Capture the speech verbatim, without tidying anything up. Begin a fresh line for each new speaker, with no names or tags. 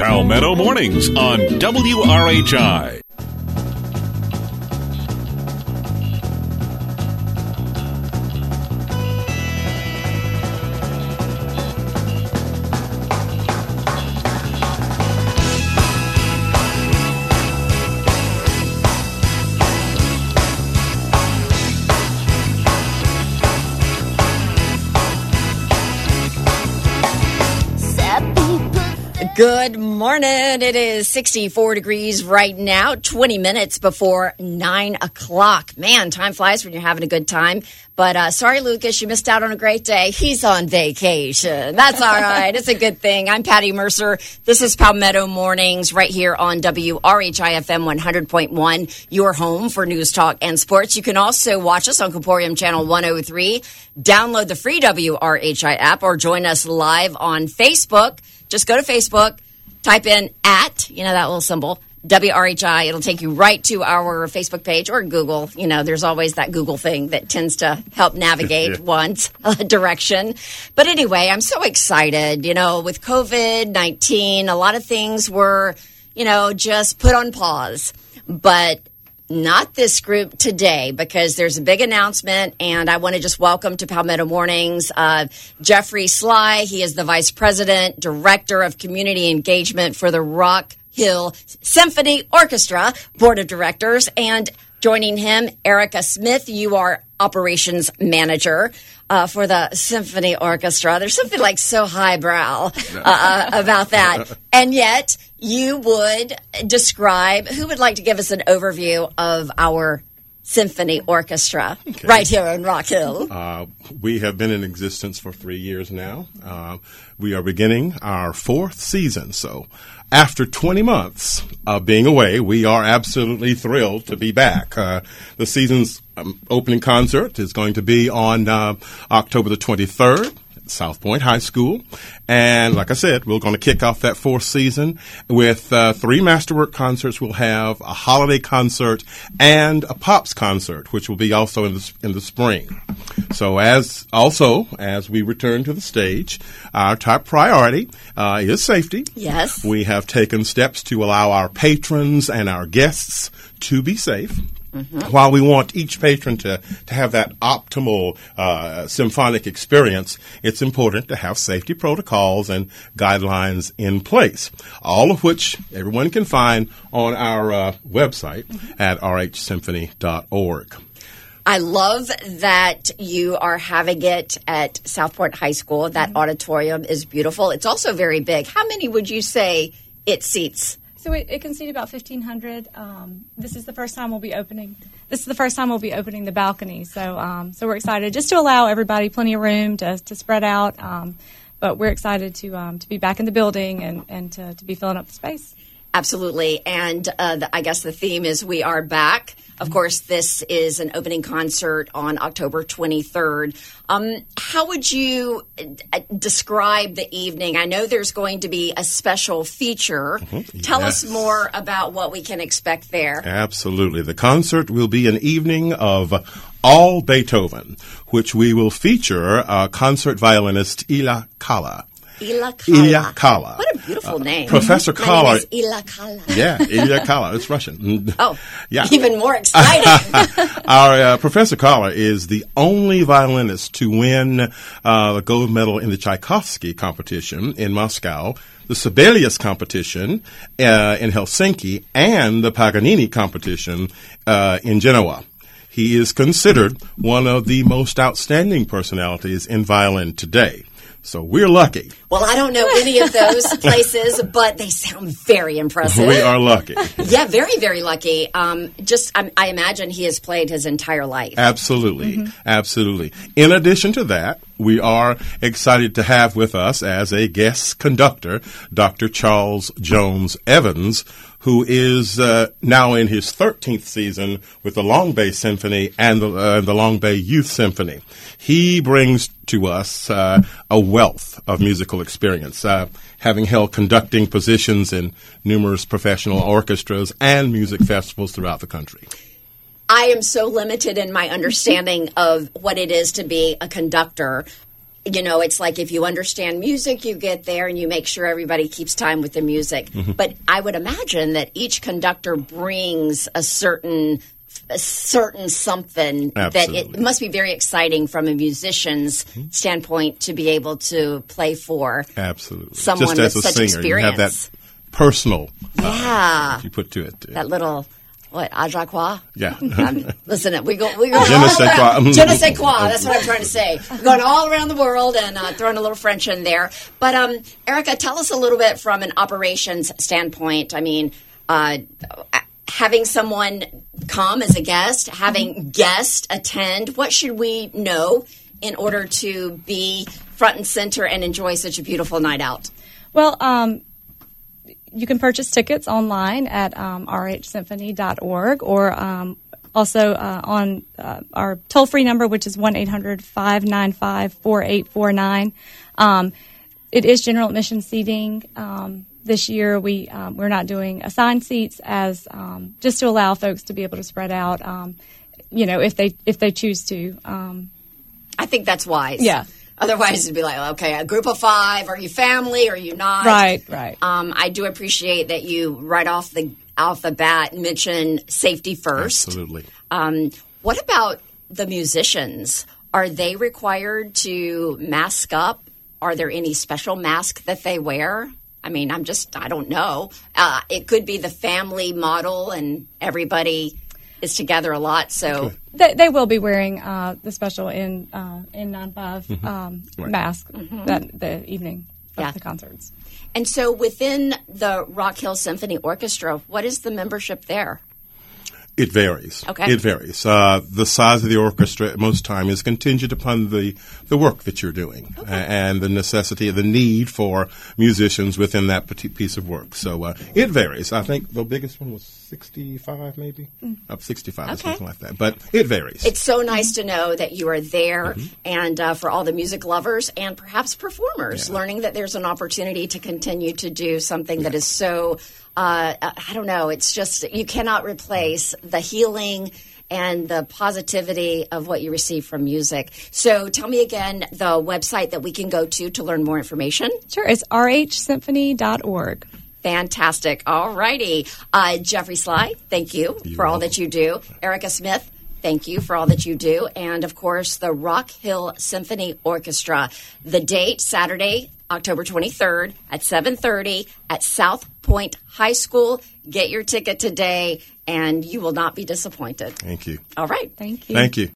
Palmetto Mornings on W R H I.
Good morning. It is sixty-four degrees right now, twenty minutes before nine o'clock. Man, time flies when you're having a good time. But uh, sorry, Lucas, you missed out on a great day. He's on vacation. That's all right. It's a good thing. I'm Patty Mercer. This is Palmetto Mornings right here on W R H I F M one hundred point one, your home for news, talk, and sports. You can also watch us on Comporium Channel one oh three. Download the free W R H I app or join us live on Facebook. Just go to Facebook, type in at, you know, that little symbol, W R H I. It'll take you right to our Facebook page or Google. You know, there's always that Google thing that tends to help navigate one's uh, direction. But anyway, I'm so excited. You know, with COVID nineteen, a lot of things were, you know, just put on pause. But not this group today, because there's a big announcement, and I want to just welcome to Palmetto Mornings uh, Jeffrey Sly. He is the Vice President, Director of Community Engagement for the Rock Hill Symphony Orchestra Board of Directors. And joining him, Erica Smith, you are Operations Manager uh, for the Symphony Orchestra. There's something like so highbrow uh, about that. And yet, you would describe, who would like to give us an overview of our symphony orchestra okay. right here in Rock Hill?
Uh, we have been in existence for three years now. Uh, we are beginning our fourth season. So after twenty months of being away, we are absolutely thrilled to be back. Uh, the season's um, opening concert is going to be on uh, October the twenty-third. South Point High School. And like I said, we're going to kick off that fourth season with uh, three Masterwork concerts. We'll have a holiday concert and a Pops concert, which will be also in the, in the spring. So as also, as we return to the stage, our top priority uh, is safety.
Yes.
We have taken steps to allow our patrons and our guests to be safe. Mm-hmm. While we want each patron to, to have that optimal uh, symphonic experience, it's important to have safety protocols and guidelines in place, all of which everyone can find on our uh, website mm-hmm. at r h symphony dot org.
I love that you are having it at South Point High School. That mm-hmm. auditorium is beautiful. It's also very big. How many would you say it seats?
So it, it can seat about fifteen hundred. Um, this is the first time we'll be opening. This is the first time we'll be opening the balcony. So um, so we're excited just to allow everybody plenty of room to to spread out. Um, but we're excited to um, to be back in the building and, and to, to be filling up the space.
Absolutely. And uh, the, I guess the theme is we are back. Of course, this is an opening concert on October twenty-third. Um, how would you uh, describe the evening? I know there's going to be a special feature. Mm-hmm. Tell yes. us more about what we can expect there.
Absolutely. The concert will be an evening of all Beethoven, which we will feature uh, concert violinist Ila Kala.
Ila Kala.
Ilya Kala.
What a beautiful uh, name.
Professor
My
Kala.
name is Ila Kala.
Yeah, Ilya Kala. It's Russian.
Oh,
yeah.
Even more exciting.
Our uh, Professor Kala is the only violinist to win uh, the gold medal in the Tchaikovsky competition in Moscow, the Sibelius competition uh, in Helsinki, and the Paganini competition uh, in Genoa. He is considered one of the most outstanding personalities in violin today. So we're lucky.
Well, I don't know any of those places, but they sound very impressive.
We are lucky.
Yeah, very, very lucky. Um, just, I, I imagine he has played his entire life.
Absolutely.
Mm-hmm.
Absolutely. In addition to that, we are excited to have with us as a guest conductor, Doctor Charles Jones Evans, who is uh, now in his thirteenth season with the Long Bay Symphony and the, uh, the Long Bay Youth Symphony. He brings to us uh, a wealth of musical experience, uh, having held conducting positions in numerous professional orchestras and music festivals throughout the country.
I am so limited in my understanding of what it is to be a conductor. you know, it's like if you understand music, you get there and you make sure everybody keeps time with the music. Mm-hmm. But I would imagine that each conductor brings a certain a certain something
Absolutely.
that it must be very exciting from a musician's mm-hmm. standpoint to be able to play for
Absolutely.
someone
Just as
with
a
such
singer,
experience.
You have that personal uh,
yeah.
you put to it.
That little... What, Ajaquois?
Yeah.
um, listen, we go, we go
Je ne sais quoi.
Je ne sais quoi. That's what I'm trying to say. We're going all around the world and uh, throwing a little French in there. But, um, Erica, tell us a little bit from an operations standpoint. I mean, uh, having someone come as a guest, having guests attend, what should we know in order to be front and center and enjoy such a beautiful night out?
Well, um, you can purchase tickets online at um, r h symphony dot org or um, also uh, on uh, our toll-free number, which is one eight hundred five nine five four eight four nine. Um, it is general admission seating. Um, this year, we, um, we're not doing assigned seats as um, just to allow folks to be able to spread out, um, you know, if they if they choose to. Um,
I think that's wise.
Yeah.
Otherwise, it'd be like, okay, a group of five. Are you family? Are you not?
Right, right.
Um, I do appreciate that you right off the off the bat mention safety first.
Absolutely.
Um, what about the musicians? Are they required to mask up? Are there any special mask that they wear? I mean, I'm just, I don't know. Uh, it could be the family model, and everybody is together a lot, so
they, they will be wearing uh, the special N uh, N ninety-five
Mm-hmm.
um,
right.
mask mm-hmm. that the evening of
yeah.
the concerts.
And so, within the Rock Hill Symphony Orchestra, what is the membership there?
It varies.
Okay.
It varies. Uh, the size of the orchestra at most time is contingent upon the, the work that you're doing okay. and the necessity, the need for musicians within that piece of work. So uh, it varies. I think the biggest one was sixty-five, maybe mm. up sixty-five okay. or something like that. But it varies.
It's so nice to know that you are there, mm-hmm. and uh, for all the music lovers and perhaps performers, yeah. learning that there's an opportunity to continue to do something yeah. that is so. Uh, I don't know. It's just you cannot replace the healing and the positivity of what you receive from music. So tell me again the website that we can go to to learn more information.
Sure. It's r h symphony dot org.
Fantastic. All righty. Uh, Jeffrey Sly, thank you
You're
for all
welcome.
that you do. Erica Smith, thank you for all that you do. And, of course, the Rock Hill Symphony Orchestra. The date, Saturday, October twenty-third at seven thirty at South Point High School. Get your ticket today, and you will not be disappointed.
Thank you.
All right.
Thank you.
Thank you.